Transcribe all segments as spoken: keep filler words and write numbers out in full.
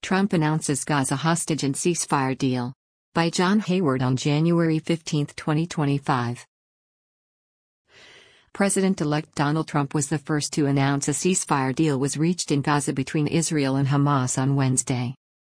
Trump announces Gaza hostage and ceasefire deal. By John Hayward on January fifteenth, twenty twenty-five. President-elect Donald Trump was the first to announce a ceasefire deal was reached in Gaza between Israel and Hamas on Wednesday.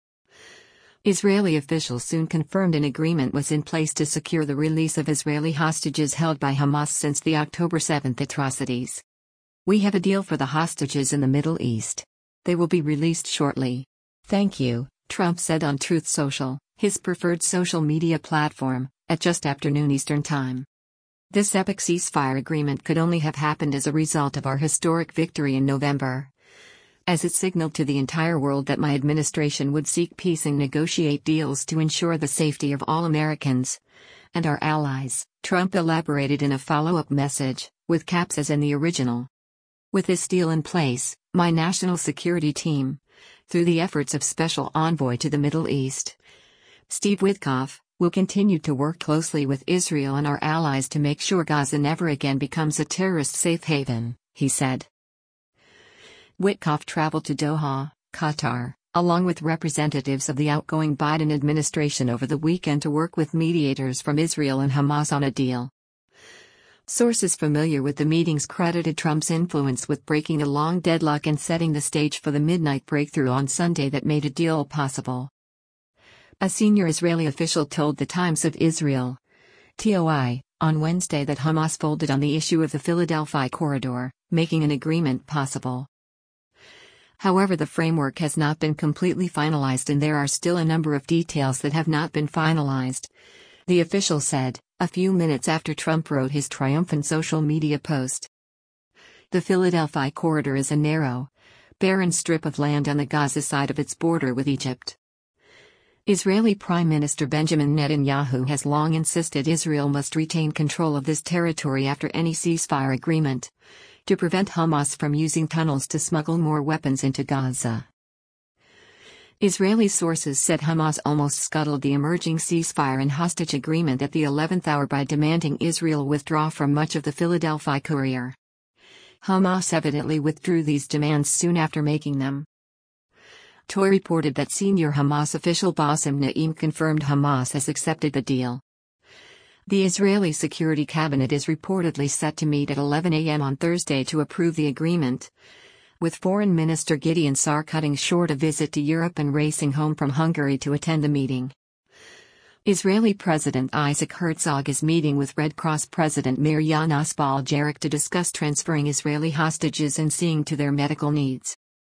Israeli officials soon confirmed an agreement was in place to secure the release of Israeli hostages held by Hamas since the October seventh atrocities. "We have a deal for the hostages in the Middle East. They will be released shortly. Thank you," Trump said on Truth Social, his preferred social media platform, at just after noon Eastern Time. This epic ceasefire agreement could only have happened as a result of our historic victory in November, as it signaled to the entire world that my administration would seek peace and negotiate deals to ensure the safety of all Americans and our allies, Trump elaborated in a follow-up message, with caps as in the original. "With this deal in place, my national security team, through the efforts of Special Envoy to the Middle East, Steve Witkoff, will continue to work closely with Israel and our allies to make sure Gaza never again becomes a terrorist safe haven," he said. Witkoff traveled to Doha, Qatar, along with representatives of the outgoing Biden administration over the weekend to work with mediators from Israel and Hamas on a deal. Sources familiar with the meetings credited Trump's influence with breaking a long deadlock and setting the stage for the midnight breakthrough on Sunday that made a deal possible. A senior Israeli official told the Times of Israel, T O I, on Wednesday that Hamas folded on the issue of the Philadelphia corridor, making an agreement possible. However, the framework has not been completely finalized and there are still a number of details that have not been finalized, the official said, a few minutes after Trump wrote his triumphant social media post. The Philadelphia corridor is a narrow, barren strip of land on the Gaza side of its border with Egypt. Israeli Prime Minister Benjamin Netanyahu has long insisted Israel must retain control of this territory after any ceasefire agreement, to prevent Hamas from using tunnels to smuggle more weapons into Gaza. Israeli sources said Hamas almost scuttled the emerging ceasefire and hostage agreement at the eleventh hour by demanding Israel withdraw from much of the Philadelphia corridor. Hamas evidently withdrew these demands soon after making them. Toy reported that senior Hamas official Bassem Naim confirmed Hamas has accepted the deal. The Israeli Security Cabinet is reportedly set to meet at eleven a m on Thursday to approve the agreement, with Foreign Minister Gideon Sa'ar cutting short a visit to Europe and racing home from Hungary to attend the meeting. Israeli President Isaac Herzog is meeting with Red Cross President Meir Yanaz Bal Jarach to discuss transferring Israeli hostages and seeing to their medical needs.